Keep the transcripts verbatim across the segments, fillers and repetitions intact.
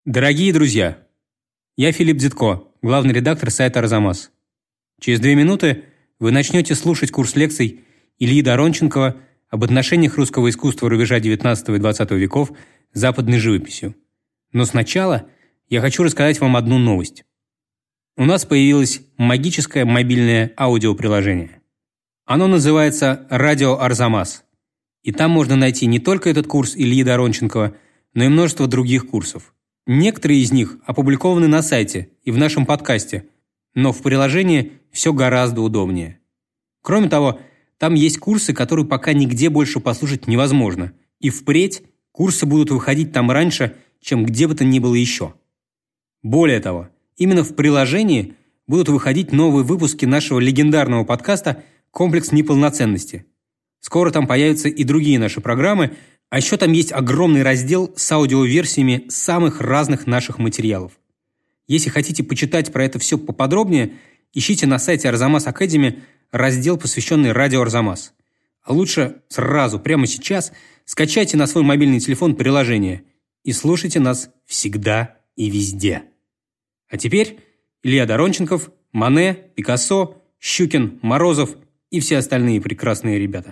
Дорогие друзья, я Филипп Дзитко, главный редактор сайта «Арзамас». Через две минуты вы начнете слушать курс лекций Ильи Доронченкова об отношениях русского искусства рубежа девятнадцатого и двадцатого веков с западной живописью. Но сначала я хочу рассказать вам одну новость. У нас появилось магическое мобильное аудиоприложение. Оно называется «Радио Арзамас». И там можно найти не только этот курс Ильи Доронченкова, но и множество других курсов. Некоторые из них опубликованы на сайте и в нашем подкасте, но в приложении все гораздо удобнее. Кроме того, там есть курсы, которые пока нигде больше послушать невозможно, и впредь курсы будут выходить там раньше, чем где бы то ни было еще. Более того, именно в приложении будут выходить новые выпуски нашего легендарного подкаста «Комплекс неполноценности». Скоро там появятся и другие наши программы, а еще там есть огромный раздел с аудиоверсиями самых разных наших материалов. Если хотите почитать про это все поподробнее, ищите на сайте Арзамас Академи раздел, посвященный радио Арзамас. А лучше сразу, прямо сейчас, скачайте на свой мобильный телефон приложение и слушайте нас всегда и везде. А теперь Илья Доронченков, Мане, Пикассо, Щукин, Морозов и все остальные прекрасные ребята.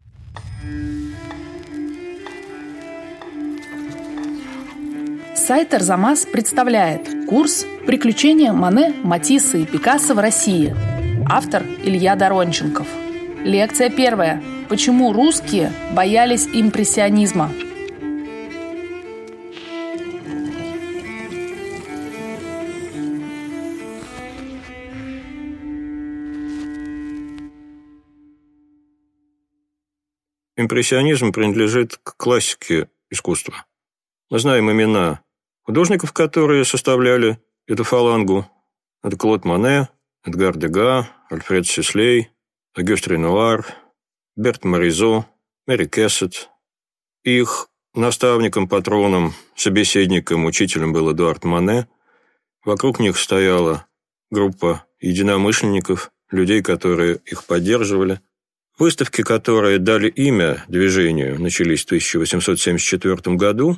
Сайт Арзамас представляет курс «Приключения Мане, Матисса и Пикассо в России». Автор Илья Доронченков. Лекция первая. Почему русские боялись импрессионизма? Импрессионизм принадлежит к классике искусства. Мы знаем имена художников, которые составляли эту фалангу. Это Клод Мане, Эдгар Дега, Альфред Сислей, Огюст Ренуар, Берт Моризо, Мэри Кэссет. Их наставником, патроном, собеседником, учителем был Эдуард Мане. Вокруг них стояла группа единомышленников, людей, которые их поддерживали. Выставки, которые дали имя движению, начались в тысяча восемьсот семьдесят четвёртом году,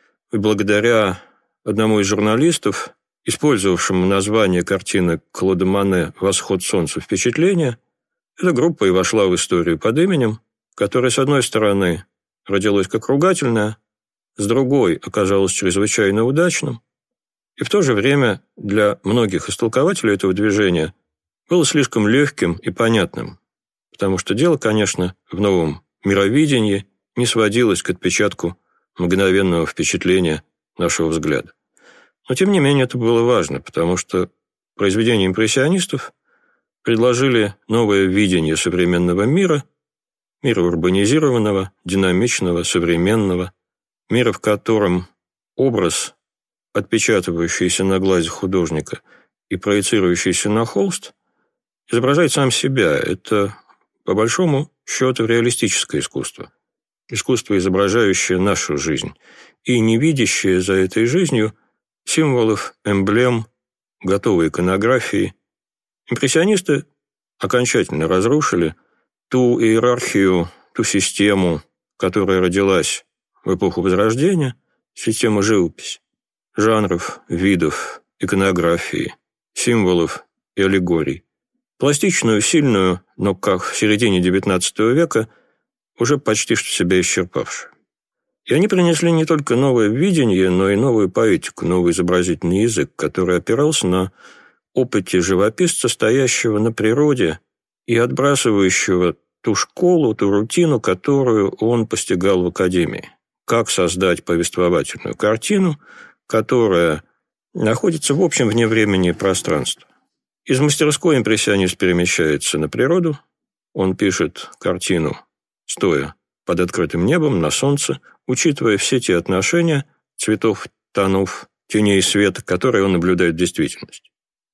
и благодаря одному из журналистов, использовавшему название картины Клода Мане «Восход солнца. Впечатление», эта группа и вошла в историю под именем, которое, с одной стороны, родилось как ругательное, с другой оказалось чрезвычайно удачным, и в то же время для многих истолкователей этого движения было слишком легким и понятным, потому что дело, конечно, в новом мировидении не сводилось к отпечатку мгновенного впечатления нашего взгляда. Но, тем не менее, это было важно, потому что произведения импрессионистов предложили новое видение современного мира, мира урбанизированного, динамичного, современного, мира, в котором образ, отпечатывающийся на глазе художника и проецирующийся на холст, изображает сам себя. Это, по большому счету, реалистическое искусство. Искусство, изображающее нашу жизнь и не видящее за этой жизнью символов, эмблем, готовой иконографии. Импрессионисты окончательно разрушили ту иерархию, ту систему, которая родилась в эпоху Возрождения, систему живописи, жанров, видов, иконографии, символов и аллегорий. Пластичную, сильную, но, как в середине девятнадцатого века, уже почти что себя исчерпавшую. И они принесли не только новое видение, но и новую поэтику, новый изобразительный язык, который опирался на опыте живописца, стоящего на природе и отбрасывающего ту школу, ту рутину, которую он постигал в академии. Как создать повествовательную картину, которая находится в общем вне времени и пространства. Из мастерской импрессионист перемещается на природу, он пишет картину стоя под открытым небом, на солнце, учитывая все те отношения цветов, тонов, теней и света, которые он наблюдает в действительности.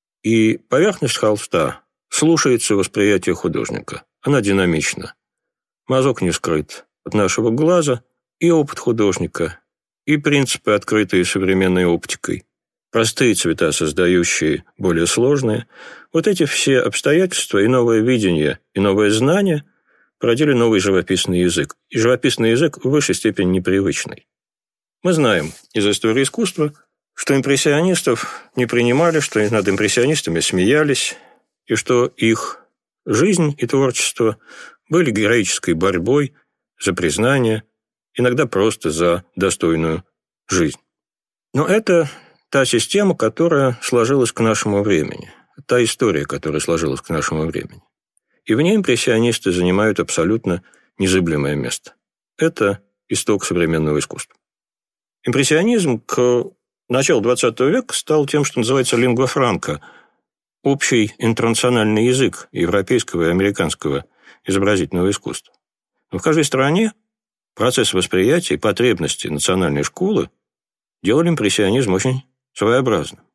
И поверхность холста слушается восприятие художника. Она динамична. Мазок не скрыт от нашего глаза, и опыт художника, и принципы, открытые современной оптикой, простые цвета, создающие более сложные. Вот эти все обстоятельства и новое видение, и новое знание породили новый живописный язык. И живописный язык в высшей степени непривычный. Мы знаем из истории искусства, что импрессионистов не принимали, что над импрессионистами смеялись, и что их жизнь и творчество были героической борьбой за признание, иногда просто за достойную жизнь. Но это та система, которая сложилась к нашему времени, та история, которая сложилась к нашему времени. И в ней импрессионисты занимают абсолютно незыблемое место. Это исток современного искусства. Импрессионизм к началу двадцатого века стал тем, что называется лингва франка, общий интернациональный язык европейского и американского изобразительного искусства. Но в каждой стране процесс восприятия и потребности национальной школы делали импрессионизм очень своеобразным.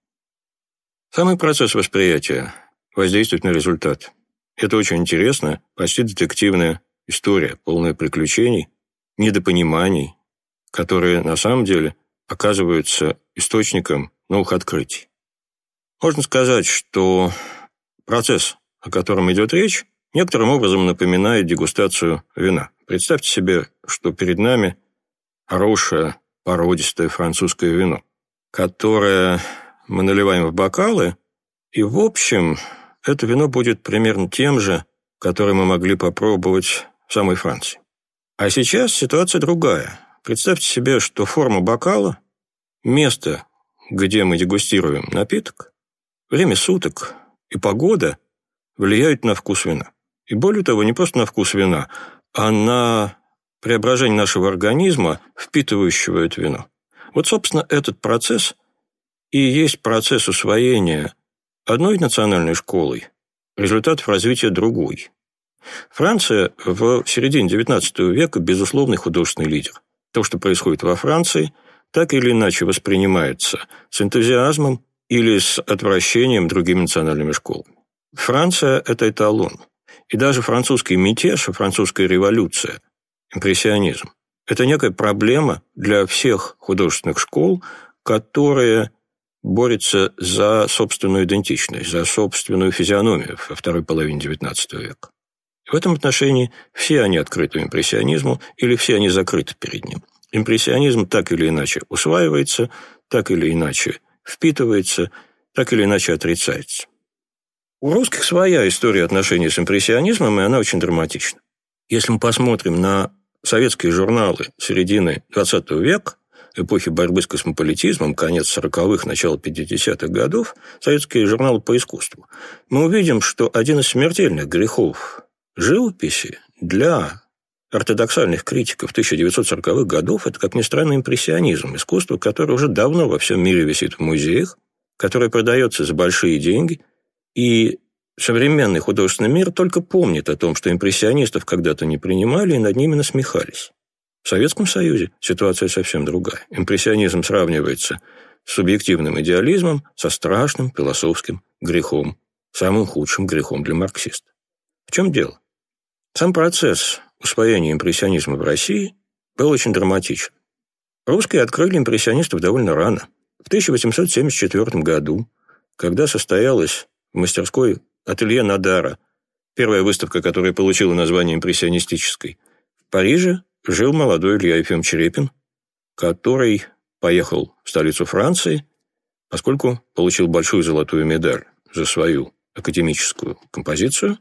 Самый процесс восприятия воздействует на результат. Это очень интересная, почти детективная история, полная приключений, недопониманий, которые на самом деле оказываются источником новых открытий. Можно сказать, что процесс, о котором идет речь, некоторым образом напоминает дегустацию вина. Представьте себе, что перед нами хорошее, породистое французское вино, которое мы наливаем в бокалы, и, в общем, это вино будет примерно тем же, которое мы могли попробовать в самой Франции. А сейчас ситуация другая. Представьте себе, что форма бокала, место, где мы дегустируем напиток, время суток и погода влияют на вкус вина. И более того, не просто на вкус вина, а на преображение нашего организма, впитывающего это вино. Вот, собственно, этот процесс и есть процесс усвоения одной национальной школой результатов развития другой. Франция в середине девятнадцатого века безусловный художественный лидер. То, что происходит во Франции, так или иначе воспринимается с энтузиазмом или с отвращением другими национальными школами. Франция – это эталон. И даже французский мятеж, французская революция, импрессионизм – это некая проблема для всех художественных школ, которые борются за собственную идентичность, за собственную физиономию во второй половине девятнадцатого века. В этом отношении все они открыты импрессионизму или все они закрыты перед ним. Импрессионизм так или иначе усваивается, так или иначе впитывается, так или иначе отрицается. У русских своя история отношений с импрессионизмом, и она очень драматична. Если мы посмотрим на советские журналы середины двадцатого века, эпохи борьбы с космополитизмом, конец сороковых, начало пятидесятых годов, советские журналы по искусству, мы увидим, что один из смертельных грехов живописи для ортодоксальных критиков тысяча девятьсот сороковых годов – это, как ни странно, импрессионизм, искусство, которое уже давно во всем мире висит в музеях, которое продается за большие деньги, и современный художественный мир только помнит о том, что импрессионистов когда-то не принимали и над ними насмехались. В Советском Союзе ситуация совсем другая. Импрессионизм сравнивается с субъективным идеализмом, со страшным философским грехом, самым худшим грехом для марксиста. В чем дело? Сам процесс усвоения импрессионизма в России был очень драматичен. Русские открыли импрессионистов довольно рано. В тысяча восемьсот семьдесят четвёртом году, когда состоялась в мастерской ателье Надара первая выставка, которая получила название импрессионистической, в Париже жил молодой Илья Ефимович Репин, который поехал в столицу Франции, поскольку получил большую золотую медаль за свою академическую композицию,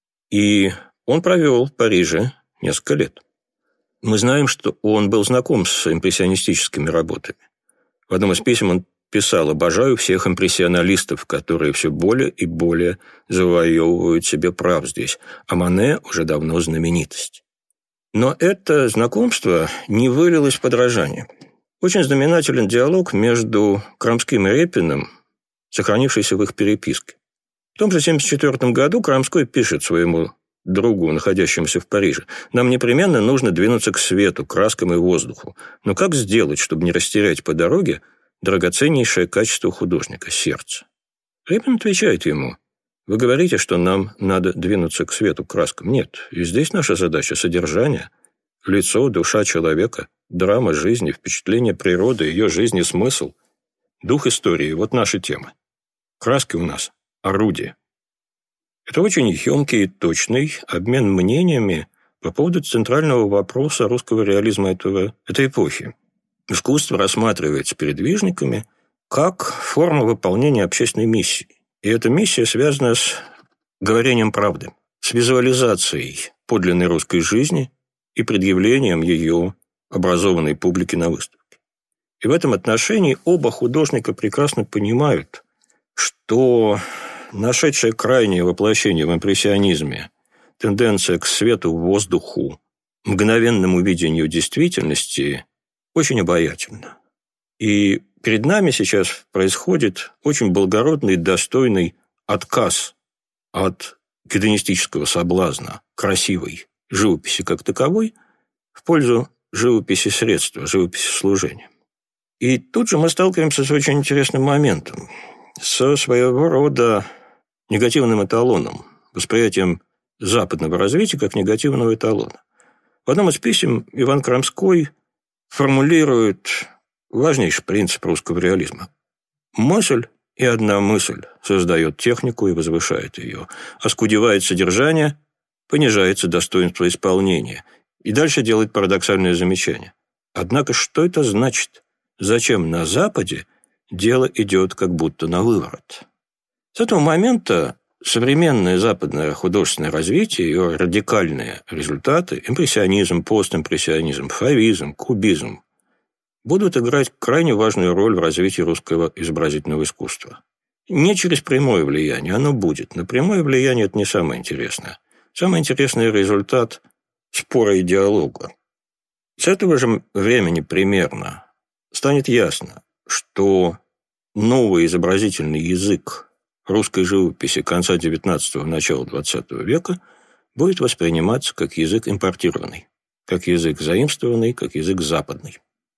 и он провел в Париже несколько лет. Мы знаем, что он был знаком с импрессионистическими работами. В одном из писем он писал: «Обожаю всех импрессионалистов, которые все более и более завоевывают себе прав здесь, а Мане уже давно знаменитость». Но это знакомство не вылилось в подражание. Очень знаменателен диалог между Крамским и Репиным, сохранившийся в их переписке. В том же семьдесят четвёртом году Крамской пишет своему другу, находящемуся в Париже: «Нам непременно нужно двинуться к свету, краскам и воздуху. Но как сделать, чтобы не растерять по дороге драгоценнейшее качество художника – сердце?» Репин отвечает ему: «Вы говорите, что нам надо двинуться к свету, к краскам. Нет, и здесь наша задача – содержание, лицо, душа человека, драма жизни, впечатление природы, ее жизни, смысл, дух истории – вот наши темы. Краски у нас – орудие». Это очень емкий и точный обмен мнениями по поводу центрального вопроса русского реализма этого, этой эпохи. Искусство рассматривается передвижниками как форма выполнения общественной миссии. И эта миссия связана с говорением правды, с визуализацией подлинной русской жизни и предъявлением ее образованной публике на выставке. И в этом отношении оба художника прекрасно понимают, что нашедшее крайнее воплощение в импрессионизме тенденция к свету, воздуху, мгновенному видению действительности очень обаятельна. И перед нами сейчас происходит очень благородный, достойный отказ от гедонистического соблазна красивой живописи как таковой в пользу живописи средства, живописи служения. И тут же мы сталкиваемся с очень интересным моментом, со своего рода негативным эталоном, восприятием западного развития как негативного эталона. В одном из писем Иван Крамской формулирует важнейший принцип русского реализма. Мысль и одна мысль создает технику и возвышает ее, оскудевает содержание, понижается достоинство исполнения. И дальше делает парадоксальное замечание. Однако что это значит? Зачем на Западе дело идет как будто на выворот? С этого момента современное западное художественное развитие, ее радикальные результаты, импрессионизм, постимпрессионизм, фавизм, кубизм, будут играть крайне важную роль в развитии русского изобразительного искусства. Не через прямое влияние, оно будет. Но прямое влияние – это не самое интересное. Самый интересный результат спора и диалога. С этого же времени примерно станет ясно, что новый изобразительный язык русской живописи конца девятнадцатого – начала двадцатого века будет восприниматься как язык импортированный, как язык заимствованный, как язык западный.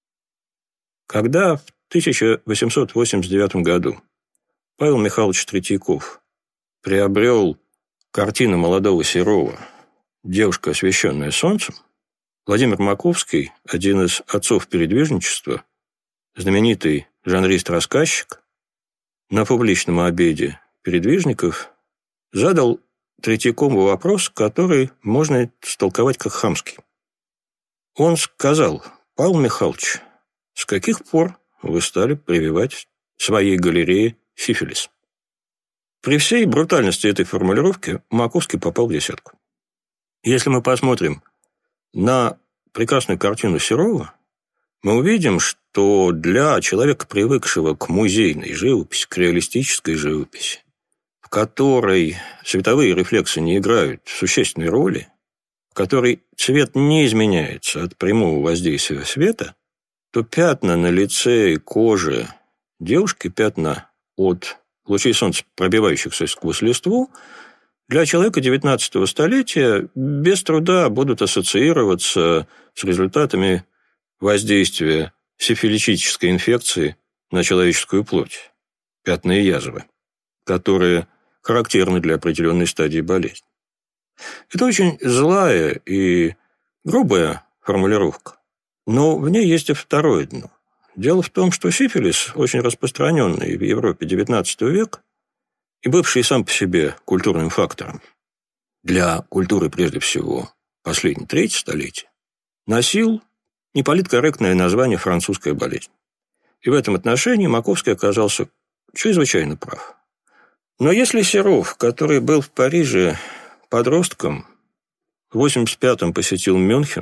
Когда в тысяча восемьсот восемьдесят девятом году Павел Михайлович Третьяков приобрел картину молодого Серова «Девушка, освещенная солнцем», Владимир Маковский, один из отцов передвижничества, знаменитый жанрист-рассказчик, на публичном обеде передвижников задал Третьякову вопрос, который можно истолковать как хамский. Он сказал: «Павел Михайлович, с каких пор вы стали прививать своей галерее сифилис?» При всей брутальности этой формулировки Маковский попал в десятку. Если мы посмотрим на прекрасную картину Серова, мы увидим, что для человека, привыкшего к музейной живописи, к реалистической живописи, в которой световые рефлексы не играют существенной роли, в которой цвет не изменяется от прямого воздействия света, то пятна на лице и коже девушки, пятна от лучей солнца, пробивающихся сквозь листву, для человека девятнадцатого столетия без труда будут ассоциироваться с результатами воздействия сифилитической инфекции на человеческую плоть, пятна и язвы, которые характерны для определенной стадии болезни. Это очень злая и грубая формулировка, но в ней есть и второе дно. Дело в том, что сифилис, очень распространенный в Европе девятнадцатого века и бывший сам по себе культурным фактором для культуры, прежде всего, последней трети столетия, носил неполиткорректное название «французская болезнь». И в этом отношении Маковский оказался чрезвычайно прав. Но если Серов, который был в Париже подростком, в восемьдесят пятом посетил Мюнхен,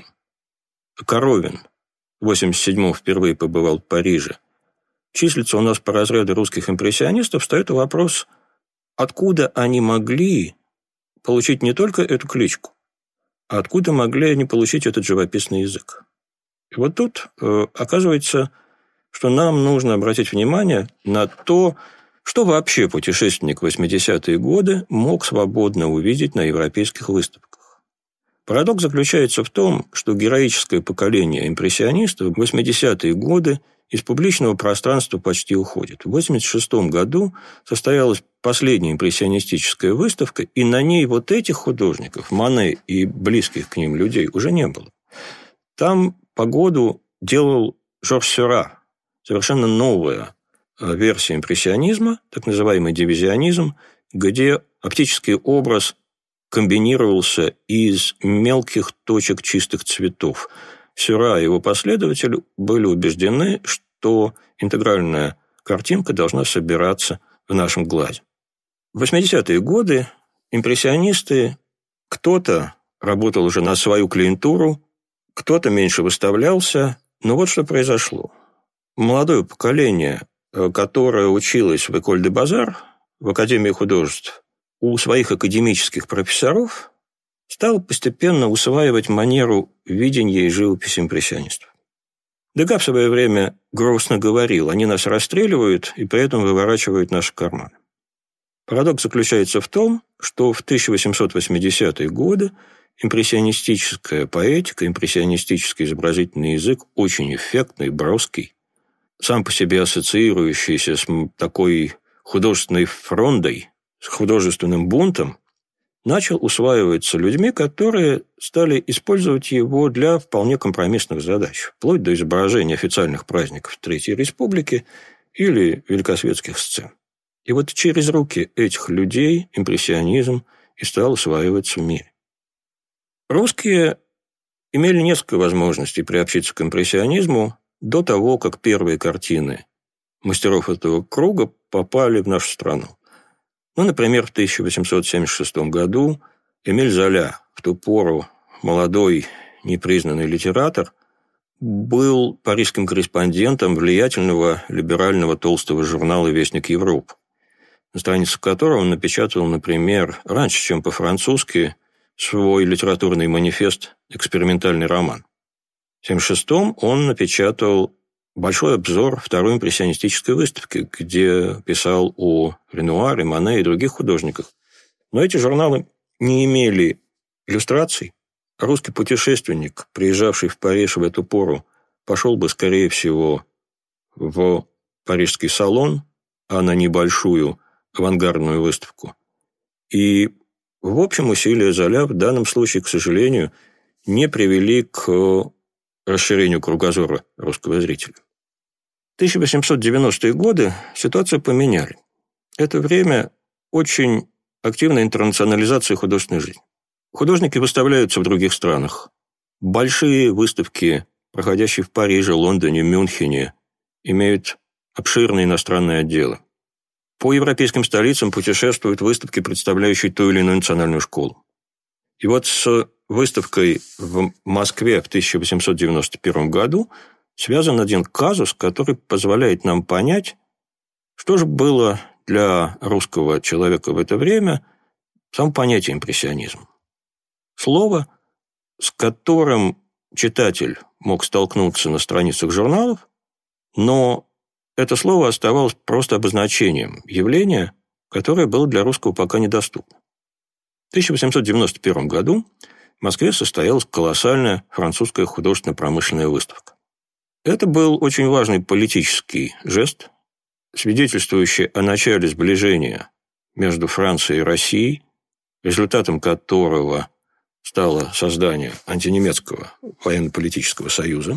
Коровин в восемьдесят седьмом впервые побывал в Париже, числится у нас по разряду русских импрессионистов, встает вопрос, откуда они могли получить не только эту кличку, а откуда могли они получить этот живописный язык. И вот тут э, оказывается, что нам нужно обратить внимание на то, что вообще путешественник в восьмидесятые годы мог свободно увидеть на европейских выставках. Парадокс заключается в том, что героическое поколение импрессионистов в восьмидесятые годы из публичного пространства почти уходит. В восемьдесят шестом году состоялась последняя импрессионистическая выставка, и на ней вот этих художников, Мане и близких к ним людей, уже не было. Там погоду делал Жорж Сюрра, совершенно новая версия импрессионизма, так называемый дивизионизм, где оптический образ комбинировался из мелких точек чистых цветов. Сюрра и его последователи были убеждены, что интегральная картинка должна собираться в нашем глазе. В восьмидесятые годы импрессионисты, кто-то работал уже на свою клиентуру, кто-то меньше выставлялся, но вот что произошло. Молодое поколение, которое училось в Эколь де Базар, в Академии художеств, у своих академических профессоров стало постепенно усваивать манеру видения и живописи импрессионистов. Дега в свое время грустно говорил: они нас расстреливают и при этом выворачивают наши карманы. Парадокс заключается в том, что в тысяча восемьсот восьмидесятые годы импрессионистическая поэтика, импрессионистический изобразительный язык очень эффектный, броский, сам по себе ассоциирующийся с такой художественной фрондой, с художественным бунтом, начал усваиваться людьми, которые стали использовать его для вполне компромиссных задач, вплоть до изображения официальных праздников Третьей Республики или великосветских сцен. И вот через руки этих людей импрессионизм и стал усваиваться в мире. Русские имели несколько возможностей приобщиться к импрессионизму до того, как первые картины мастеров этого круга попали в нашу страну. Ну, например, в тысяча восемьсот семьдесят шестом году Эмиль Золя, в ту пору молодой непризнанный литератор, был парижским корреспондентом влиятельного либерального толстого журнала «Вестник Европы», на страницах которого он напечатал, например, раньше, чем по-французски, свой литературный манифест «Экспериментальный роман». В тысяча девятьсот семьдесят шестом он напечатал большой обзор второй импрессионистической выставки, где писал о Ренуаре, Мане и других художниках. Но эти журналы не имели иллюстраций. Русский путешественник, приезжавший в Париж в эту пору, пошел бы, скорее всего, в парижский салон, а на небольшую авангардную выставку. И, в общем, усилия Золя в данном случае, к сожалению, не привели к расширению кругозора русского зрителя. В тысяча восемьсот девяностые годы ситуацию поменяли. Это время очень активной интернационализации художественной жизни. Художники выставляются в других странах. Большие выставки, проходящие в Париже, Лондоне, Мюнхене, имеют обширные иностранные отделы. По европейским столицам путешествуют выставки, представляющие ту или иную национальную школу. И вот с выставкой в Москве в тысяча восемьсот девяносто первом году связан один казус, который позволяет нам понять, что же было для русского человека в это время само понятие импрессионизм. Слово, с которым читатель мог столкнуться на страницах журналов, но это слово оставалось просто обозначением явления, которое было для русского пока недоступно. В тысяча восемьсот девяносто первом году в Москве состоялась колоссальная французская художественно-промышленная выставка. Это был очень важный политический жест, свидетельствующий о начале сближения между Францией и Россией, результатом которого стало создание антинемецкого военно-политического союза.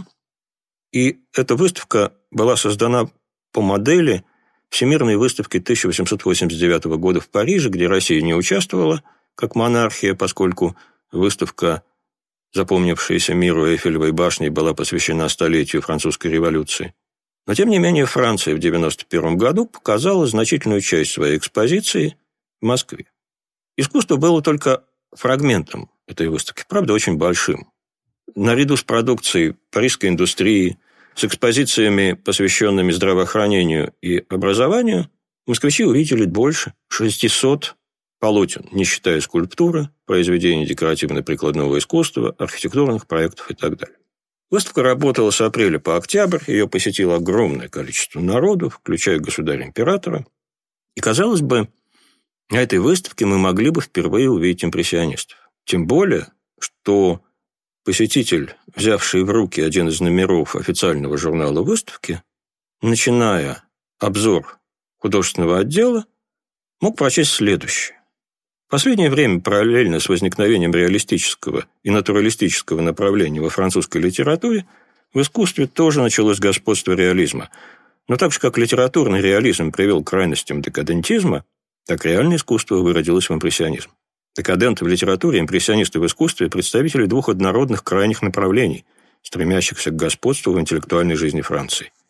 И эта выставка была создана по модели Всемирной выставки тысяча восемьсот восемьдесят девятого года в Париже, где Россия не участвовала как монархия, поскольку выставка, запомнившаяся миру Эйфелевой башни, была посвящена столетию французской революции. Но, тем не менее, Франция в девяносто первом году показала значительную часть своей экспозиции в Москве. Искусство было только фрагментом этой выставки, правда, очень большим. Наряду с продукцией парижской индустрии, с экспозициями, посвященными здравоохранению и образованию, москвичи увидели больше шестисот полотен, не считая скульптуры, произведений декоративно-прикладного искусства, архитектурных проектов и так далее. Выставка работала с апреля по октябрь, ее посетило огромное количество народу, включая государя-императора. И, казалось бы, на этой выставке мы могли бы впервые увидеть импрессионистов. Тем более, что посетитель, взявший в руки один из номеров официального журнала выставки, начиная обзор художественного отдела, мог прочесть следующее. В последнее время, параллельно с возникновением реалистического и натуралистического направления во французской литературе, в искусстве тоже началось господство реализма. Но так же, как литературный реализм привел к крайностям декадентизма, так реальное искусство выродилось в импрессионизм. Декаденты в литературе, импрессионисты в искусстве – представители двух однородных крайних направлений, стремящихся к господству в интеллектуальной жизни Франции.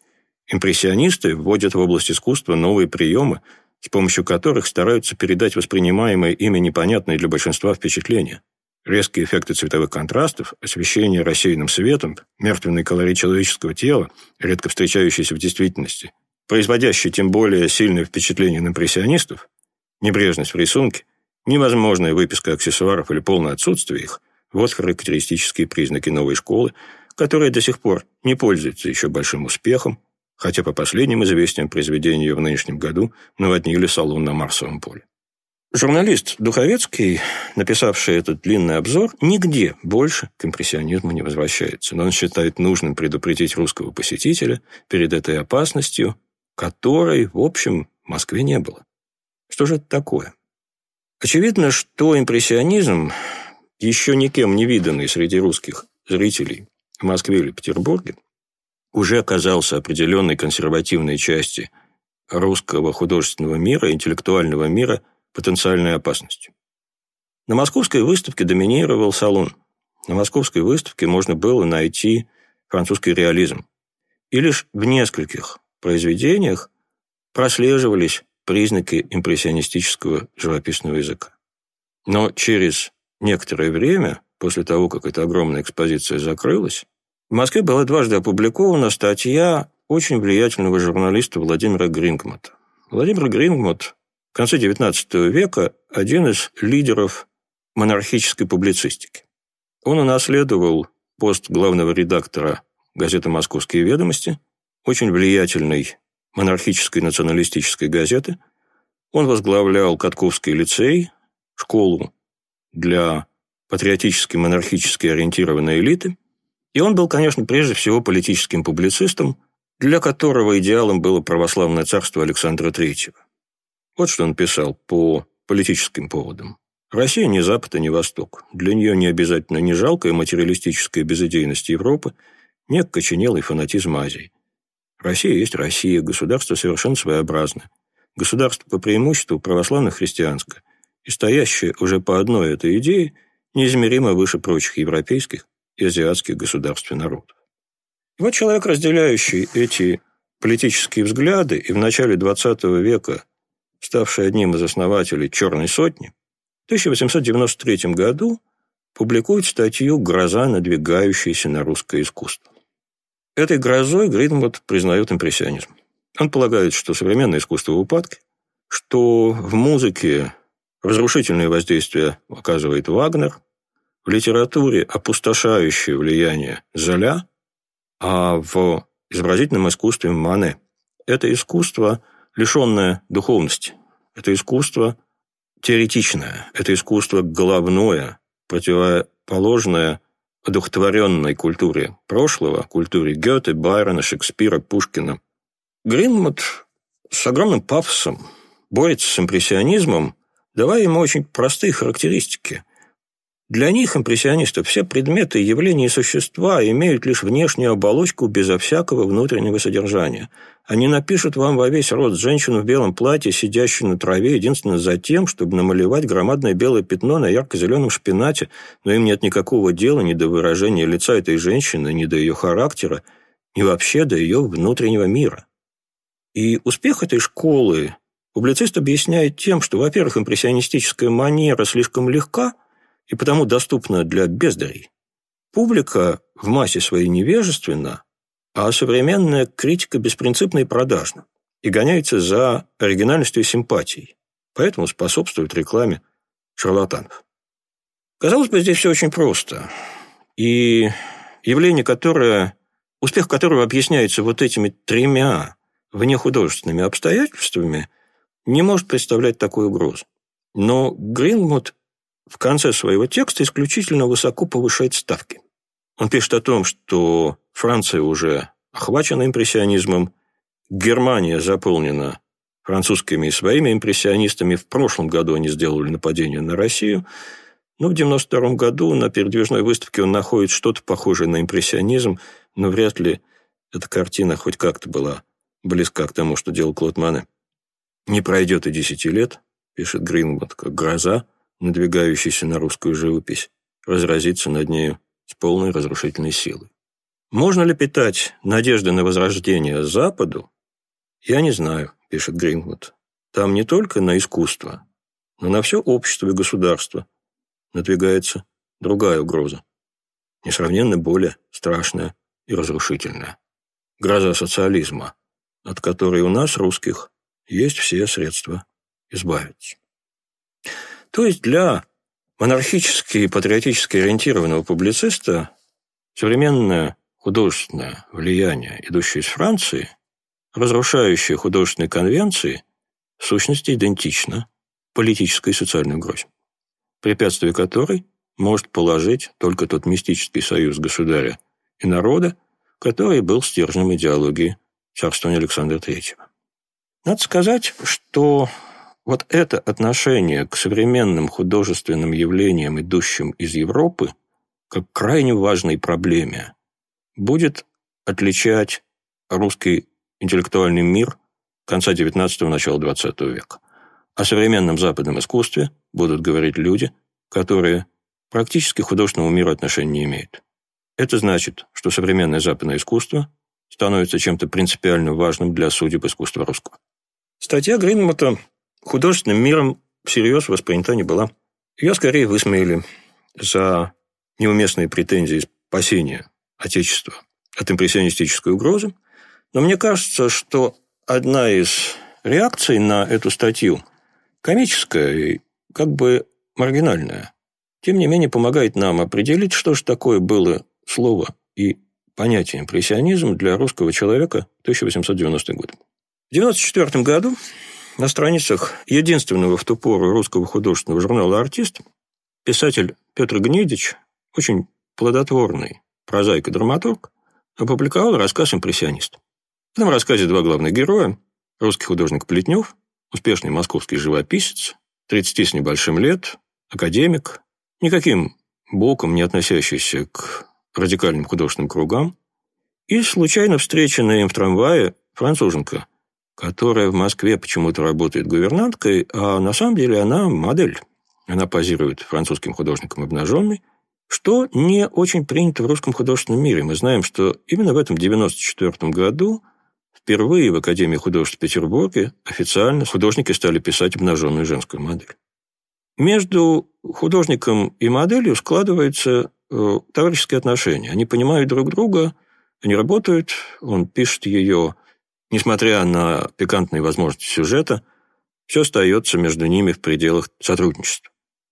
Импрессионисты вводят в область искусства новые приемы, с помощью которых стараются передать воспринимаемое ими непонятные для большинства впечатления. Резкие эффекты цветовых контрастов, освещение рассеянным светом, мертвенный колорит человеческого тела, редко встречающийся в действительности, производящие тем более сильное впечатление на импрессионистов, небрежность в рисунке, невозможная выписка аксессуаров или полное отсутствие их – вот характеристические признаки новой школы, которая до сих пор не пользуется еще большим успехом, хотя по последним известиям произведения в нынешнем году наводнили салон на Марсовом поле. Журналист Духовецкий, написавший этот длинный обзор, нигде больше к импрессионизму не возвращается, но он считает нужным предупредить русского посетителя перед этой опасностью, которой, в общем, в Москве не было. Что же это такое? Очевидно, что импрессионизм, еще никем не виданный среди русских зрителей в Москве или Петербурге, уже оказался определенной консервативной части русского художественного мира, интеллектуального мира потенциальной опасностью. На московской выставке доминировал салон. На московской выставке можно было найти французский реализм. И лишь в нескольких произведениях прослеживались признаки импрессионистического живописного языка. Но через некоторое время, после того, как эта огромная экспозиция закрылась, в Москве была дважды опубликована статья очень влиятельного журналиста Владимира Грингмота. Владимир Грингмот в конце девятнадцатого века один из лидеров монархической публицистики. Он унаследовал пост главного редактора газеты «Московские ведомости», очень влиятельной монархической националистической газеты. Он возглавлял Катковский лицей, школу для патриотически монархически ориентированной элиты. И он был, конечно, прежде всего политическим публицистом, для которого идеалом было православное царство Александра Третьего. Вот что он писал по политическим поводам. «Россия не Запад и не Восток. Для нее не обязательно ни жалкая материалистическая безыдейность Европы, ни окоченелый фанатизм Азии. Россия есть Россия, государство совершенно своеобразное. Государство по преимуществу православно-христианское и стоящее уже по одной этой идее неизмеримо выше прочих европейских и азиатских государств и народов». И вот человек, разделяющий эти политические взгляды и в начале двадцатого века ставший одним из основателей «Черной сотни», в тысяча восемьсот девяносто третьем году публикует статью «Гроза, надвигающаяся на русское искусство». Этой грозой Грингмот признает импрессионизм. Он полагает, что современное искусство в упадке, что в музыке разрушительное воздействие оказывает Вагнер, в литературе опустошающее влияние Золя, а в изобразительном искусстве Мане. Это искусство, лишенное духовности. Это искусство теоретичное. Это искусство головное, противоположное одухотворенной культуре прошлого, культуре Гёте, Байрона, Шекспира, Пушкина. Грингмот с огромным пафосом борется с импрессионизмом, давая ему очень простые характеристики. Для них, импрессионистов, все предметы, явления и существа имеют лишь внешнюю оболочку безо всякого внутреннего содержания. Они напишут вам во весь рост женщину в белом платье, сидящую на траве, единственно за тем, чтобы намалевать громадное белое пятно на ярко-зеленом шпинате, но им нет никакого дела ни до выражения лица этой женщины, ни до ее характера, ни вообще до ее внутреннего мира. И успех этой школы публицист объясняет тем, что, во-первых, импрессионистическая манера слишком легка и потому доступна для бездарей. Публика в массе своей невежественна, а современная критика беспринципна и продажна, и гоняется за оригинальностью и симпатией, поэтому способствует рекламе шарлатанов. Казалось бы, здесь все очень просто. И явление, которое, успех которого объясняется вот этими тремя внехудожественными обстоятельствами, не может представлять такую угрозу. Но Грингмот в конце своего текста исключительно высоко повышает ставки. Он пишет о том, что Франция уже охвачена импрессионизмом, Германия заполнена французскими и своими импрессионистами. В прошлом году они сделали нападение на Россию. Но в девяносто втором году на передвижной выставке он находит что-то похожее на импрессионизм, но вряд ли эта картина хоть как-то была близка к тому, что делал Клод Мане. «Не пройдет и десяти лет», — пишет Грингмот, «как гроза, надвигающаяся на русскую живопись, разразится над нею с полной разрушительной силой». Можно ли питать надежды на возрождение Западу? Я не знаю, пишет Гринвуд. Там не только на искусство, но на все общество и государство надвигается другая угроза, несравненно более страшная и разрушительная. Гроза социализма, от которой у нас, русских, есть все средства избавиться. То есть для монархически и патриотически ориентированного публициста современное художественное влияние, идущее из Франции, разрушающее художественные конвенции, в сущности идентично политической и социальной угрозе, препятствие которой может положить только тот мистический союз государя и народа, который был стержнем идеологии царствования Александра Третьего. Надо сказать, что вот это отношение к современным художественным явлениям, идущим из Европы, как крайне важной проблеме, будет отличать русский интеллектуальный мир конца девятнадцатого – начала двадцатого века. О современном западном искусстве будут говорить люди, которые практически к художественному миру отношения не имеют. Это значит, что современное западное искусство становится чем-то принципиально важным для судеб искусства русского. Статья Гринвуда художественным миром всерьез воспринята не была. Ее скорее высмеяли за неуместные претензии спасения Отечества от импрессионистической угрозы. Но мне кажется, что одна из реакций на эту статью комическая и как бы маргинальная, тем не менее помогает нам определить, что же такое было слово и понятие импрессионизм для русского человека в тысяча восемьсот девяностые годы. В девяносто четвёртом году на страницах единственного в ту пору русского художественного журнала «Артист» писатель Петр Гнедич, очень плодотворный прозаик и драматург, опубликовал рассказ «Импрессионист». В этом рассказе два главных героя – русский художник Плетнев, успешный московский живописец, тридцати с небольшим лет, академик, никаким боком не относящийся к радикальным художественным кругам, и случайно встреченная им в трамвае француженка, которая в Москве почему-то работает гувернанткой, а на самом деле она модель. Она позирует французским художникам обнаженной, что не очень принято в русском художественном мире. Мы знаем, что именно в этом девяносто четвёртом году впервые в Академии художеств в Петербурге официально художники стали писать обнаженную женскую модель. Между художником и моделью складываются э, товарищеские отношения. Они понимают друг друга, они работают, он пишет ее, несмотря на пикантные возможности сюжета, все остается между ними в пределах сотрудничества.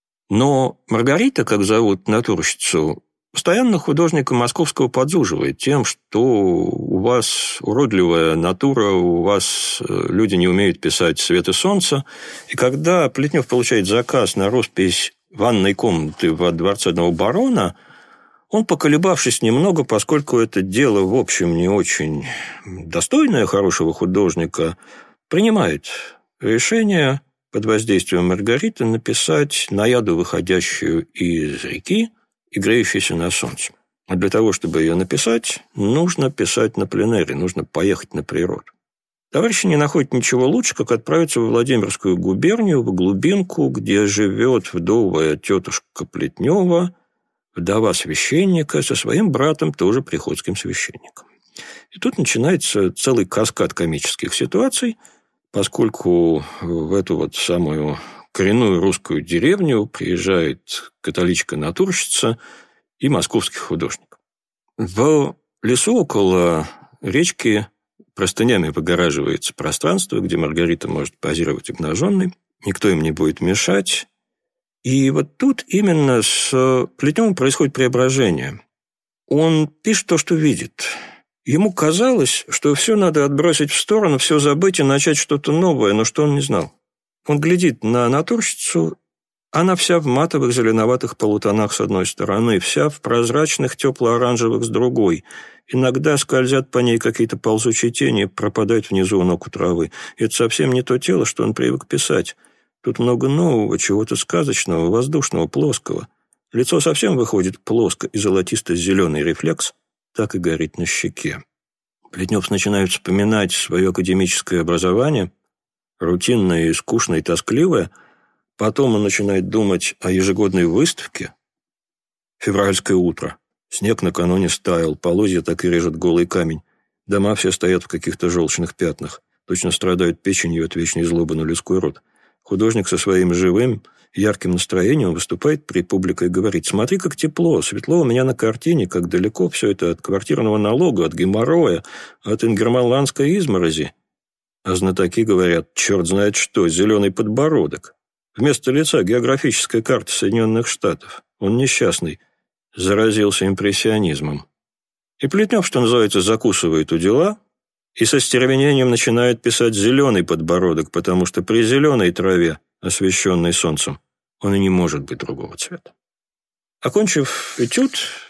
Но Маргарита, как зовут натурщицу, постоянно художника московского подзуживает тем, что у вас уродливая натура, у вас люди не умеют писать свет и солнце. И когда Плетнев получает заказ на роспись ванной комнаты во дворце одного барона, он, поколебавшись немного, поскольку это дело, в общем, не очень достойное хорошего художника, принимает решение под воздействием Маргариты написать наяду, выходящую из реки и греющуюся на солнце. А для того, чтобы ее написать, нужно писать на пленэре, нужно поехать на природу. Товарищи не находят ничего лучше, как отправиться в Владимирскую губернию, в глубинку, где живет вдовая тетушка Плетнева, вдова священника, со своим братом, тоже приходским священником. И тут начинается целый каскад комических ситуаций, поскольку в эту вот самую коренную русскую деревню приезжает католичка-натурщица и московский художник. В лесу около речки простынями выгораживается пространство, где Маргарита может позировать обнаженной, никто им не будет мешать. И вот тут именно с Плетневым происходит преображение. Он пишет то, что видит. Ему казалось, что все надо отбросить в сторону, все забыть и начать что-то новое, но что он не знал. Он глядит на натурщицу, она вся в матовых зеленоватых полутонах с одной стороны, вся в прозрачных тепло-оранжевых с другой. Иногда скользят по ней какие-то ползучие тени, пропадают внизу у ног у травы. И это совсем не то тело, что он привык писать. Тут много нового, чего-то сказочного, воздушного, плоского. Лицо совсем выходит плоско, и золотисто-зеленый рефлекс так и горит на щеке. Плетнев начинает вспоминать свое академическое образование, рутинное и скучное и тоскливое. Потом он начинает думать о ежегодной выставке «Февральское утро» Снег накануне стаял, полозья так и режет голый камень. Дома все стоят в каких-то желчных пятнах. Точно страдают печенью от вечной злобы на людской род. Художник со своим живым, ярким настроением выступает при публике и говорит: «Смотри, как тепло, светло у меня на картине, как далеко все это от квартирного налога, от геморроя, от ингерманландской изморози». А знатоки говорят: черт знает что, зеленый подбородок. Вместо лица географическая карта Соединенных Штатов. Он несчастный, заразился импрессионизмом. И Плетнев, что называется, закусывает у дела и со стервенением начинает писать зеленый подбородок, потому что при зеленой траве, освещенной солнцем, он и не может быть другого цвета. Окончив этюд,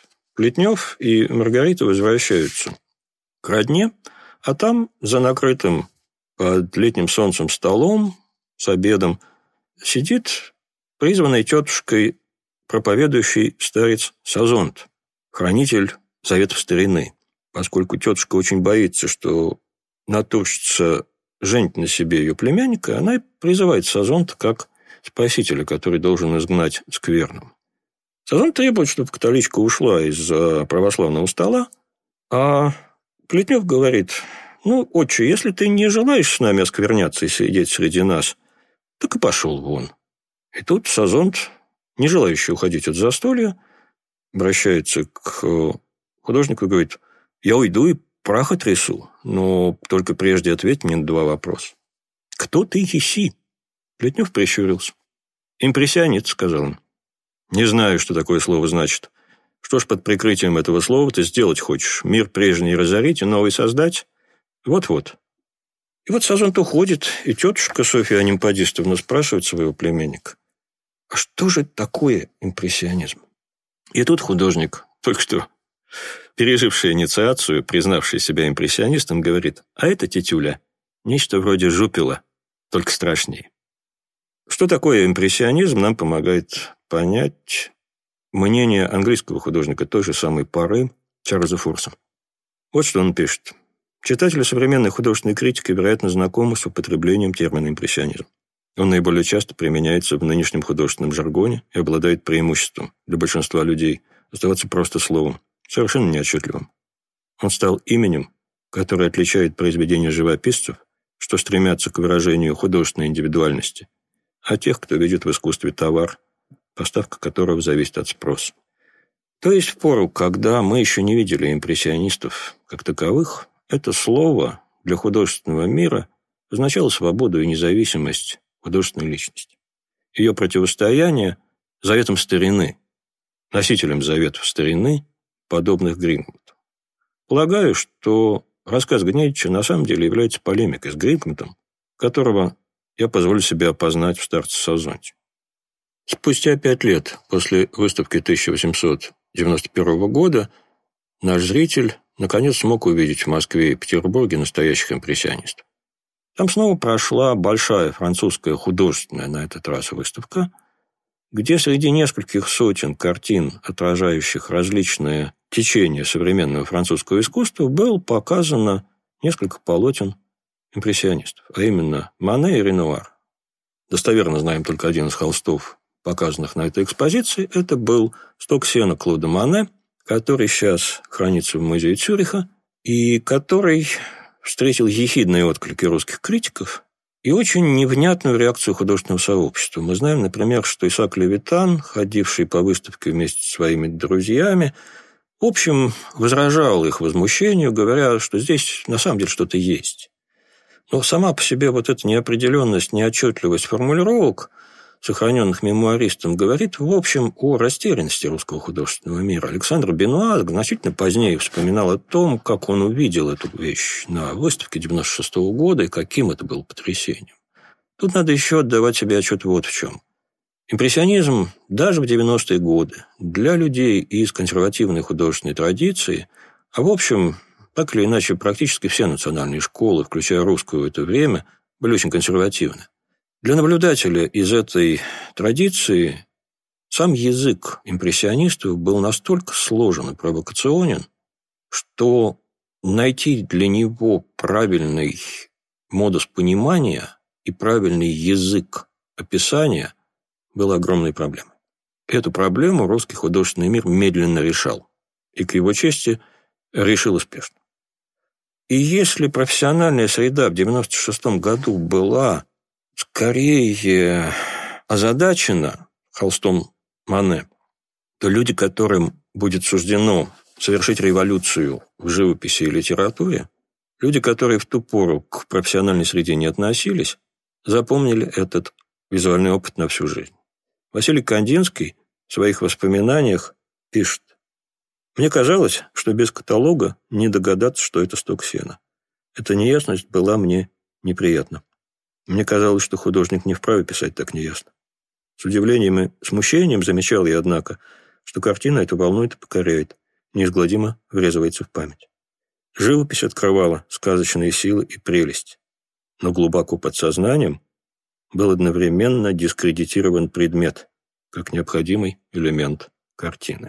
Плетнев и Маргарита возвращаются к родне, а там, за накрытым под летним солнцем столом с обедом, сидит призванный тетушкой проповедующий старец Сазонт, хранитель заветов старины, поскольку тетушка очень боится, что натурщица женит на себе ее племянника, она и призывает Сазонта как спасителя, который должен изгнать скверну. Сазонт требует, чтобы католичка ушла из-за православного стола, а Плетнев говорит: «Ну, отче, если ты не желаешь с нами оскверняться и сидеть среди нас, так и пошел вон». И тут Сазонт, не желающий уходить от застолья, обращается к художнику и говорит: «Я уйду и прах отрясу, но только прежде ответь мне на два вопроса. Кто ты еси?» Плетнев прищурился. «Импрессионист», — сказал он. «Не знаю, что такое слово значит. Что ж под прикрытием этого слова ты сделать хочешь? Мир прежний разорить и новый создать? Вот-вот». И вот Сазонт уходит, и тетушка Софья Анимпадистовна спрашивает своего племянника: «А что же такое импрессионизм?» И тут художник, только что переживший инициацию, признавший себя импрессионистом, говорит: «А это, тетюля, нечто вроде жупила, только страшнее». Что такое импрессионизм, нам помогает понять мнение английского художника той же самой поры Чарльза Фурса. Вот что он пишет. Читатели современной художественной критики, вероятно, знакомы с употреблением термина «импрессионизм». Он наиболее часто применяется в нынешнем художественном жаргоне и обладает преимуществом для большинства людей оставаться просто словом, совершенно неотчетливым. Он стал именем, которое отличает произведения живописцев, что стремятся к выражению художественной индивидуальности, а тех, кто видит в искусстве товар, поставка которого зависит от спроса. То есть в пору, когда мы еще не видели импрессионистов как таковых, это слово для художественного мира означало свободу и независимость художественной личности. Ее противостояние заветам старины, носителям заветов старины, подобных Гринпмуту. Полагаю, что рассказ Гнедича на самом деле является полемикой с Гринпмутом, которого я позволю себе опознать в старце Сазонте. Спустя пять лет после выставки тысяча восемьсот девяносто первого года наш зритель наконец смог увидеть в Москве и Петербурге настоящих импрессионистов. Там снова прошла большая французская художественная на этот раз выставка, где среди нескольких сотен картин, отражающих различные течения современного французского искусства, было показано несколько полотен импрессионистов, а именно Мане и Ренуар. Достоверно знаем только один из холстов, показанных на этой экспозиции. Это был «Сток сена» Клода Мане, который сейчас хранится в музее Цюриха, и который встретил ехидные отклики русских критиков и очень невнятную реакцию художественного сообщества. Мы знаем, например, что Исаак Левитан, ходивший по выставке вместе с своими друзьями, в общем, возражал их возмущению, говоря, что здесь на самом деле что-то есть. Но сама по себе вот эта неопределенность, неотчетливость формулировок, сохраненных мемуаристом, говорит, в общем, о растерянности русского художественного мира. Александр Бенуа значительно позднее вспоминал о том, как он увидел эту вещь на выставке девяносто шестого года и каким это было потрясением. Тут надо еще отдавать себе отчет вот в чем. Импрессионизм даже в девяностые годы для людей из консервативной художественной традиции, а в общем, так или иначе, практически все национальные школы, включая русскую в это время, были очень консервативны. Для наблюдателя из этой традиции сам язык импрессионистов был настолько сложен и провокационен, что найти для него правильный модус понимания и правильный язык описания было огромной проблемой. Эту проблему русский художественный мир медленно решал. и, к его чести, решил успешно. И если профессиональная среда в девяносто шестом году была скорее озадачена холстом Мане, то люди, которым будет суждено совершить революцию в живописи и литературе, люди, которые в ту пору к профессиональной среде не относились, запомнили этот визуальный опыт на всю жизнь. Василий Кандинский в своих воспоминаниях пишет: «Мне казалось, что без каталога не догадаться, что это сток сена. Эта неясность была мне неприятна. Мне казалось, что художник не вправе писать так неясно. С удивлением и смущением замечал я, однако, что картина эту волнует и покоряет, неизгладимо врезывается в память. Живопись открывала сказочные силы и прелесть, но глубоко под сознанием был одновременно дискредитирован предмет, как необходимый элемент картины».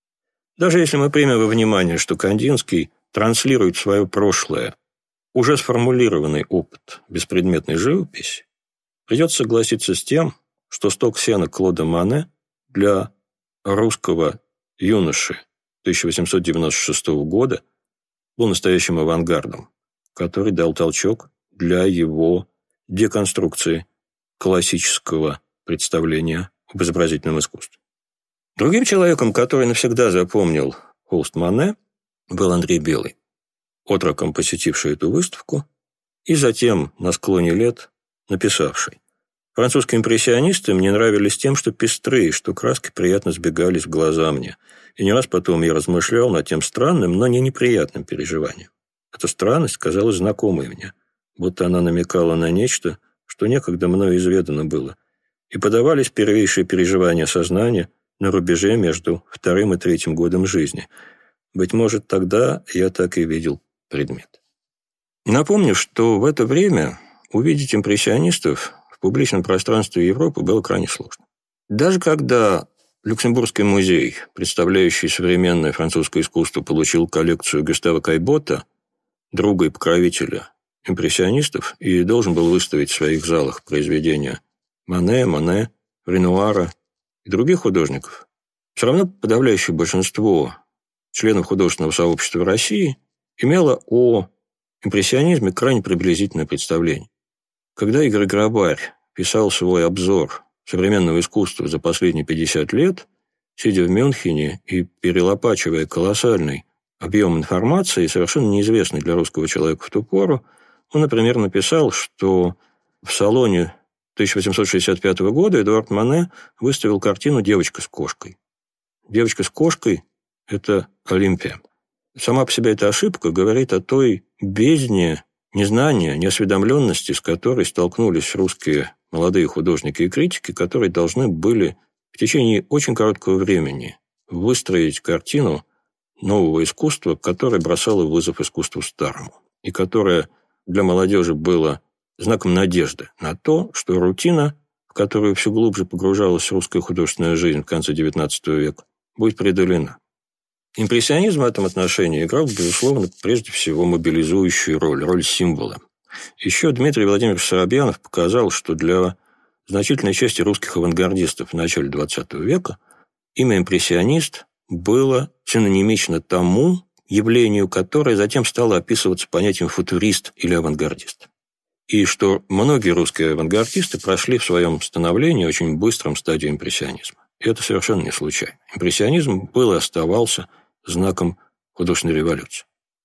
Даже если мы примем во внимание, что Кандинский транслирует в свое прошлое уже сформулированный опыт беспредметной живописи, придется согласиться с тем, что сток сена Клода Мане для русского юноши тысяча восемьсот девяносто шестого года был настоящим авангардом, который дал толчок для его деконструкции классического представления об изобразительном искусстве. Другим человеком, который навсегда запомнил холст Мане, был Андрей Белый, отроком посетивший эту выставку и затем, на склоне лет, написавший: «Французские импрессионисты мне нравились тем, что пестрые, что краски приятно сбегались в глаза мне, и не раз потом я размышлял над тем странным, но не неприятным переживанием. Эта странность казалась знакомой мне, будто она намекала на нечто, что некогда мною изведано было, и подавались первейшие переживания сознания на рубеже между вторым и третьим годом жизни. Быть может, тогда я так и видел предмет». Напомню, что в это время увидеть импрессионистов в публичном пространстве Европы было крайне сложно. Даже когда Люксембургский музей, представляющий современное французское искусство, получил коллекцию Гюстава Кайбота, друга и покровителя импрессионистов, и должен был выставить в своих залах произведения Мане, Моне, Ренуара и других художников, все равно подавляющее большинство членов художественного сообщества России имело о импрессионизме крайне приблизительное представление. Когда Игорь Грабарь писал свой обзор современного искусства за последние пятьдесят лет, сидя в Мюнхене и перелопачивая колоссальный объем информации, совершенно неизвестный для русского человека в ту пору, он, например, написал, что в салоне тысяча восемьсот шестьдесят пятого года Эдуард Мане выставил картину «Девочка с кошкой». «Девочка с кошкой» — это Олимпия. Сама по себе эта ошибка говорит о той бездне незнания, неосведомленности, с которой столкнулись русские молодые художники и критики, которые должны были в течение очень короткого времени выстроить картину нового искусства, которое бросало вызов искусству старому, и которое для молодежи было знаком надежды на то, что рутина, в которую все глубже погружалась русская художественная жизнь в конце девятнадцатого века, будет преодолена. Импрессионизм в этом отношении играл, безусловно, прежде всего мобилизующую роль, роль символа. Еще Дмитрий Владимирович Соробьянов показал, что для значительной части русских авангардистов в начале двадцатого века имя импрессионист было синонимично тому явлению, которое затем стало описываться понятием футурист или авангардист. И что многие русские авангардисты прошли в своем становлении очень быстром стадию импрессионизма. И это совершенно не случайно. Импрессионизм был и оставался знаком художественной революции.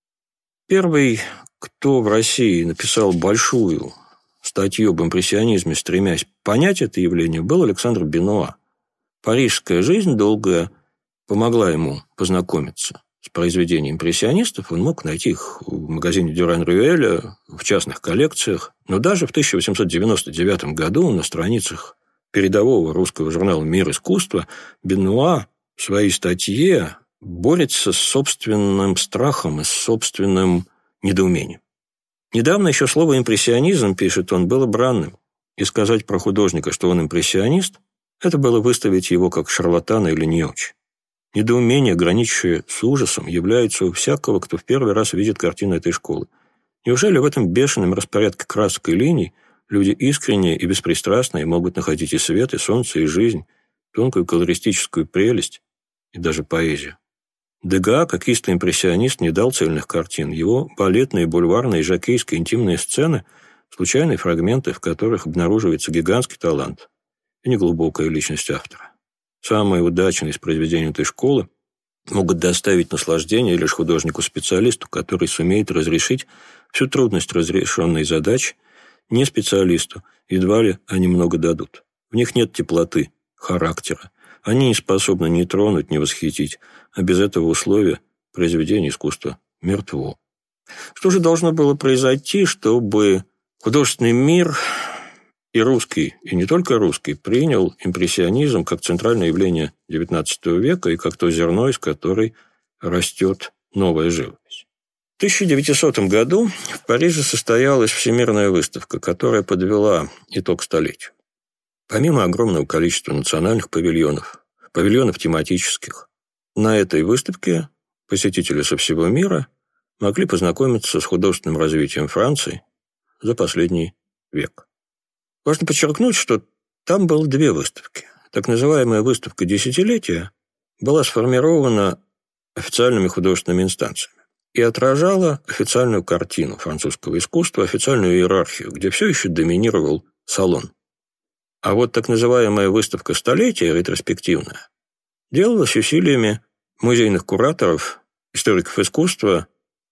Первый, кто в России написал большую статью об импрессионизме, стремясь понять это явление, был Александр Бенуа. Парижская жизнь долгая помогла ему познакомиться с произведениями импрессионистов. Он мог найти их в магазине Дюран-Рюэля, в частных коллекциях. Но даже в тысяча восемьсот девяносто девятом году на страницах передового русского журнала «Мир искусства» Бенуа в своей статье борется с собственным страхом и с собственным недоумением. Недавно еще слово «импрессионизм», пишет он, было бранным. И сказать про художника, что он импрессионист, это было выставить его как шарлатана или неуч. Недоумение, граничащее с ужасом, является у всякого, кто в первый раз видит картину этой школы. Неужели в этом бешеном распорядке красок и линий люди искренние и беспристрастные могут находить и свет, и солнце, и жизнь, тонкую колористическую прелесть, и даже поэзию? Дега, как истый импрессионист, не дал цельных картин. Его балетные, бульварные, жокейские интимные сцены – случайные фрагменты, в которых обнаруживается гигантский талант и неглубокая личность автора. Самые удачные из произведений этой школы могут доставить наслаждение лишь художнику-специалисту, который сумеет разрешить всю трудность разрешенной задачи, не специалисту, едва ли они много дадут. В них нет теплоты, характера. Они не способны ни тронуть, ни восхитить, а без этого условия произведение искусства мертво. Что же должно было произойти, чтобы художественный мир и русский, и не только русский, принял импрессионизм как центральное явление девятнадцатого века и как то зерно, из которой растет новая живопись? В тысяча девятисотом году в Париже состоялась всемирная выставка, которая подвела итог столетию. Помимо огромного количества национальных павильонов, павильонов тематических, на этой выставке посетители со всего мира могли познакомиться с художественным развитием Франции за последний век. Важно подчеркнуть, что там было две выставки. Так называемая выставка десятилетия была сформирована официальными художественными инстанциями и отражала официальную картину французского искусства, официальную иерархию, где все еще доминировал салон. А вот так называемая выставка столетия, ретроспективная, делалась усилиями музейных кураторов, историков искусства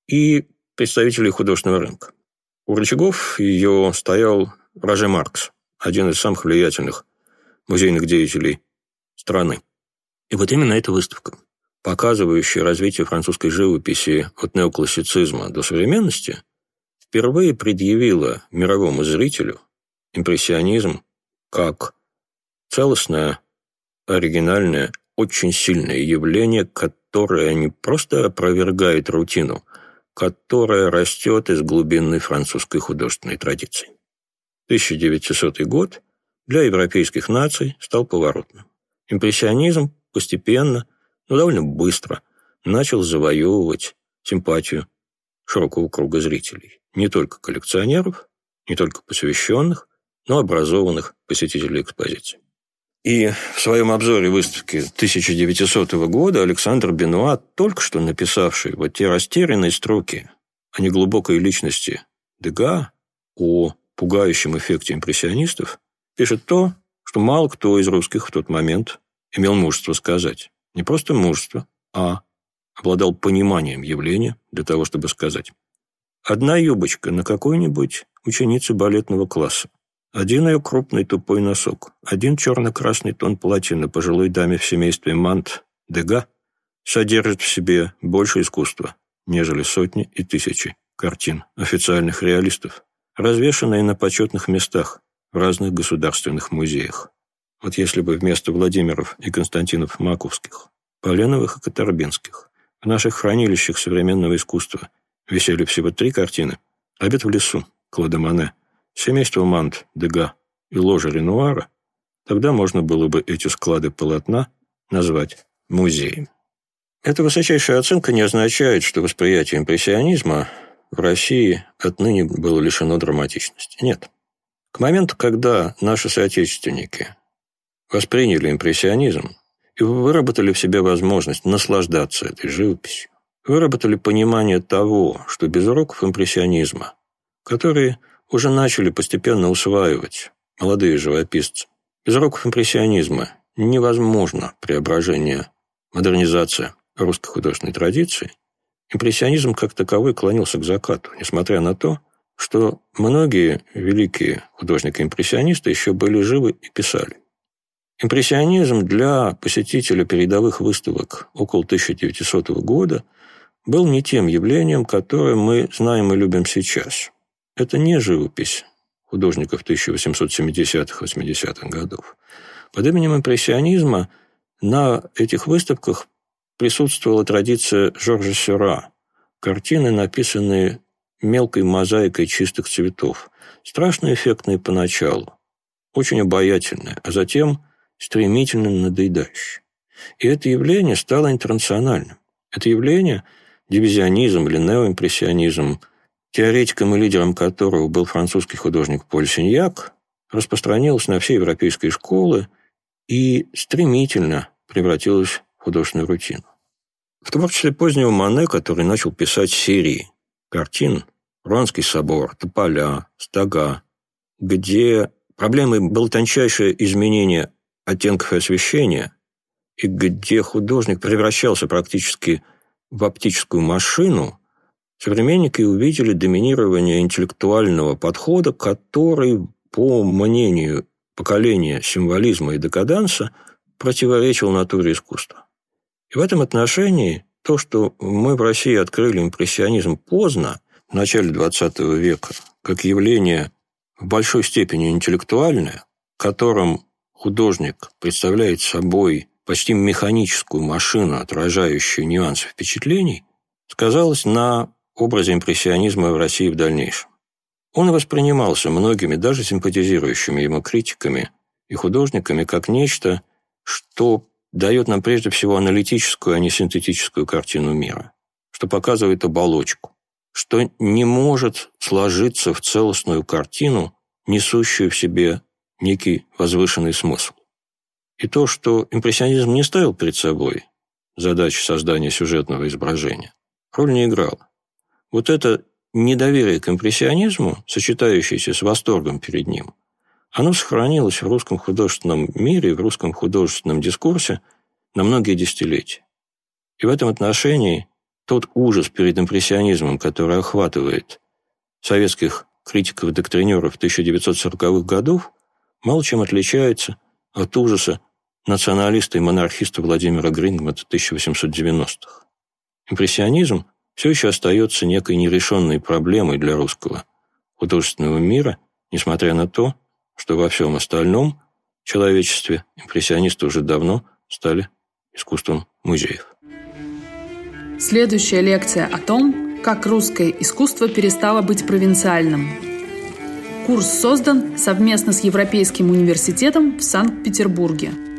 и представителей художественного рынка. У рычагов ее стоял Роже Маркс, один из самых влиятельных музейных деятелей страны. И вот именно эта выставка, показывающая развитие французской живописи от неоклассицизма до современности, впервые предъявила мировому зрителю импрессионизм как целостное, оригинальное, очень сильное явление, которое не просто опровергает рутину, которое растет из глубинной французской художественной традиции. тысяча девятисотый год для европейских наций стал поворотным. Импрессионизм постепенно, но довольно быстро начал завоевывать симпатию широкого круга зрителей. Не только коллекционеров, не только посвященных, но образованных посетителей экспозиции. И в своем обзоре выставки тысяча девятисотого года Александр Бенуа, только что написавший вот те растерянные строки о неглубокой личности Дега, о пугающем эффекте импрессионистов, пишет то, что мало кто из русских в тот момент имел мужество сказать. Не просто мужество, а обладал пониманием явления для того, чтобы сказать. Одна юбочка на какой-нибудь ученице балетного класса, один ее крупный тупой носок, один черно-красный тон платья на пожилой даме в семействе Мант Дега содержит в себе больше искусства, нежели сотни и тысячи картин официальных реалистов, развешанные на почетных местах в разных государственных музеях. Вот если бы вместо Владимиров и Константинов Маковских, Поленовых и Катарбинских в наших хранилищах современного искусства висели всего три картины: «Обед в лесу» Клода Моне, «Семейство Мант Дега» и «Ложа Ренуара», тогда можно было бы эти склады полотна назвать музеем. Эта высочайшая оценка не означает, что восприятие импрессионизма в России отныне было лишено драматичности. Нет. К моменту, когда наши соотечественники восприняли импрессионизм и выработали в себе возможность наслаждаться этой живописью, выработали понимание того, что без уроков импрессионизма, которые уже начали постепенно усваивать молодые живописцы, без уроков импрессионизма невозможно преображение, модернизация русской художественной традиции, импрессионизм как таковой клонился к закату, несмотря на то, что многие великие художники-импрессионисты еще были живы и писали. Импрессионизм для посетителя передовых выставок около тысяча девятисотого года был не тем явлением, которое мы знаем и любим сейчас. Это не живопись художников тысяча восемьсот семидесятых-восьмидесятых годов. Под именем импрессионизма на этих выставках присутствовала традиция Жоржа Сюра, картины, написанные мелкой мозаикой чистых цветов, страшно эффектные поначалу, очень обаятельные, а затем стремительно надоедающие. И это явление стало интернациональным. Это явление, дивизионизм или неоимпрессионизм, теоретиком и лидером которого был французский художник Поль Синьяк, распространилось на все европейские школы и стремительно превратилось в художественную рутину. В творчестве позднего Мане, который начал писать серии картин «Руанский собор», «Тополя», «Стога», где проблемой было тончайшее изменение оттенков и освещения, и где художник превращался практически в оптическую машину, современники увидели доминирование интеллектуального подхода, который, по мнению поколения символизма и декаданса, противоречил натуре искусства. И в этом отношении то, что мы в России открыли импрессионизм поздно, в начале двадцатого века, как явление в большой степени интеллектуальное, в котором художник представляет собой почти механическую машину, отражающую нюансы впечатлений, сказалось на образе импрессионизма в России в дальнейшем. Он воспринимался многими, даже симпатизирующими ему критиками и художниками, как нечто, что дает нам прежде всего аналитическую, а не синтетическую картину мира, что показывает оболочку, что не может сложиться в целостную картину, несущую в себе некий возвышенный смысл. И то, что импрессионизм не ставил перед собой задачи создания сюжетного изображения, роль не играло. Вот это недоверие к импрессионизму, сочетающееся с восторгом перед ним, оно сохранилось в русском художественном мире, в русском художественном дискурсе на многие десятилетия. И в этом отношении тот ужас перед импрессионизмом, который охватывает советских критиков-доктринеров тысяча девятьсот сороковых годов, мало чем отличается от ужаса националиста и монархиста Владимира Грингмана тысяча восемьсот девяностых. Импрессионизм все еще остается некой нерешенной проблемой для русского художественного мира, несмотря на то, что во всем остальном человечестве импрессионисты уже давно стали искусством музеев. Следующая лекция о том, как русское искусство перестало быть провинциальным. Курс создан совместно с Европейским университетом в Санкт-Петербурге.